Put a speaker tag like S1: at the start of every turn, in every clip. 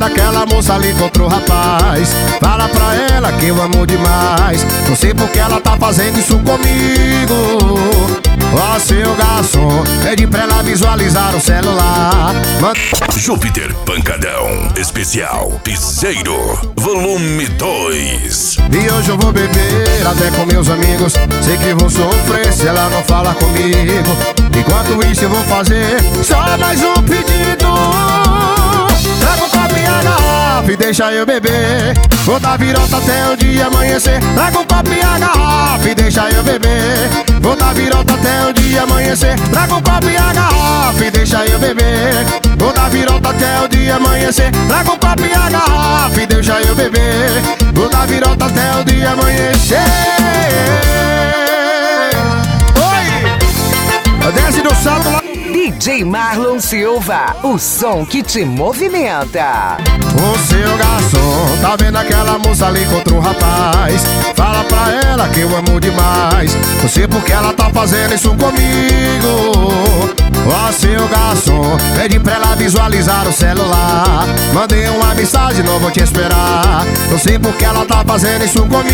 S1: aquela moça ali com outro rapaz. Fala pra ela que eu amo demais. Não sei porque ela tá fazendo isso comigo. Ó, seu garçom, pede pra ela visualizar o celular.
S2: Júpiter Pancadão Especial Piseiro Volume 2.
S1: E hoje eu vou beber até com meus amigos. Sei que vou sofrer se ela não fala comigo. Enquanto isso eu vou fazer só mais um pedido. Traga um copo e a garrafa e deixa eu beber. Vou dar virota até o dia amanhecer. Traga um copo e a garrafa e deixa eu beber. Vou dar virota até o dia amanhecer. Traga um copo e a garrafa e deixa eu beber. Vou dar virota até o dia amanhecer. Traga um copo e a garrafa e deixa eu beber. Vou dar virota até o dia amanhecer. Oi! Desce do salto lá.
S3: DJ Marlon Silva, o som que te movimenta.
S1: Ô seu garçom, tá vendo aquela moça ali com outro rapaz? Fala pra ela que eu amo demais. Não sei porque ela tá fazendo isso comigo. Ó seu garçom, pede pra ela visualizar o celular. Mandei uma mensagem, não vou te esperar. Não sei porque ela tá fazendo isso comigo.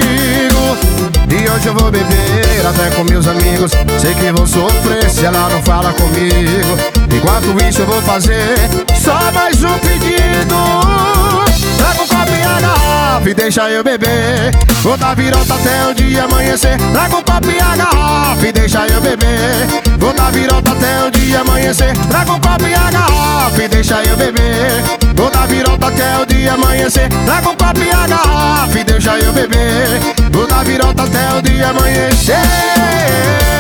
S1: E hoje eu vou beber até com meus amigos. Sei que vou sofrer se ela não fala comigo. Enquanto isso eu vou fazer só mais um pedido. Traga um copo e a garrafa e deixa eu beber. Vou dar virota até o dia amanhecer. Traga um copo e a garrafa e deixa eu beber. Vou dar virota até o dia amanhecer. Traga um copo e a garrafa e deixa eu beber. Vou dar virota até o dia amanhecer. Traga um copo e a garrafa e deixa eu beber. Vou dar virota até o dia amanhecer.